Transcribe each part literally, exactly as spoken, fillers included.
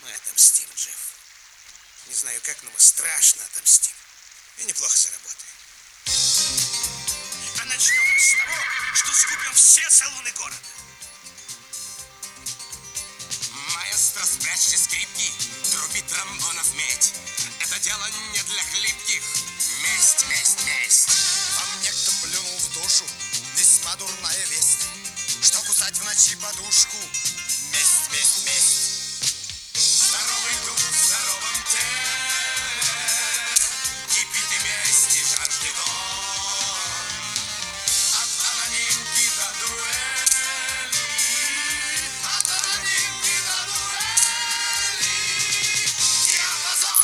Мы отомстим, Джефф. Не знаю как, но мы страшно отомстим. И неплохо заработаем. А начнем мы с того, что скупим все салоны города. Маэстро, спрячьте скрипки, труби тромбонов медь. Это дело не для хлипких. Месть, месть, месть. По мне кто плюнул в душу, весьма дурная весть. Что кусать в ночи подушку? Месть, месть, месть. Здоровый дух в здоровом теле, кипит и месть, и жаждет он. От анонимки до дуэли, от анонимки до дуэли. Диапазон.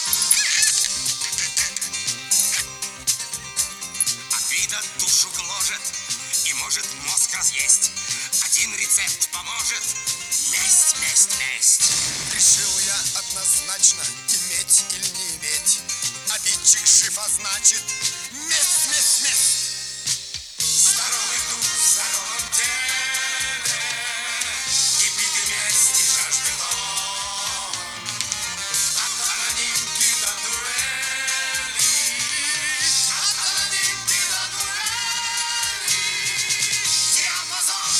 Обида душу гложет и может мозг разъесть. Один рецепт поможет. Месть, месть, месть. Решил я однозначно, иметь или не иметь. Обидчик жив, а значит, месть, месть, месть. Здоровый дух в здоровом теле, кипит и месть, и жаждет он. От анонимки до дуэли, от анонимки до дуэли. Диапазон.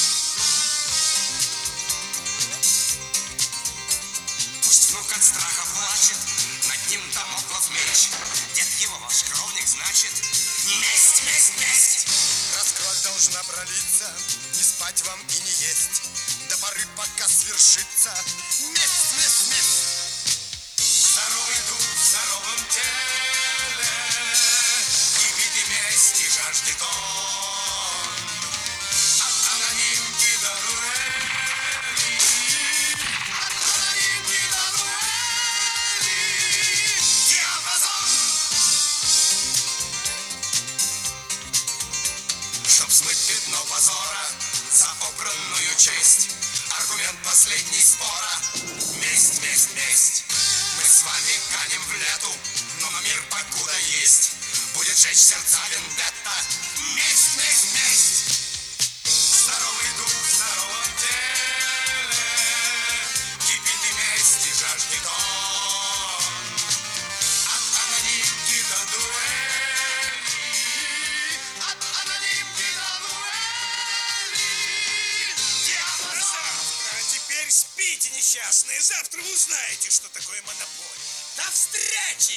Пусть внук от страха плачет, над ним дамоклов меч. Дед его ваш кровник, значит, месть, месть, месть. Раз кровь должна пролиться, не спать вам и не есть. До поры, пока свершится месть, месть, месть. Здоровый дух в здоровом теле, кипит и месть, и жаждет он. От анонимки до дуэли, от анонимки до дуэли. Диапазон. Чтоб смыть пятно позора за обранную честь, аргумент последний спора. Месть, месть, месть. Мы с вами канем в лету, но на мир покуда есть будет жечь сердца вендетта. Месть, месть, месть. Здоровый дух в здоровом теле, кипит и месть, и жаждет он. От анонимки до дуэли, от анонимки до дуэли. Диапазон. А теперь спите, несчастные. Завтра вы узнаете, что такое монополия. До встречи!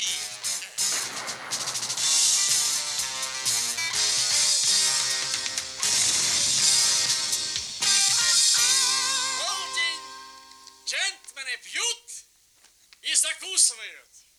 Полдень. Джентльмены пьют и закусывают.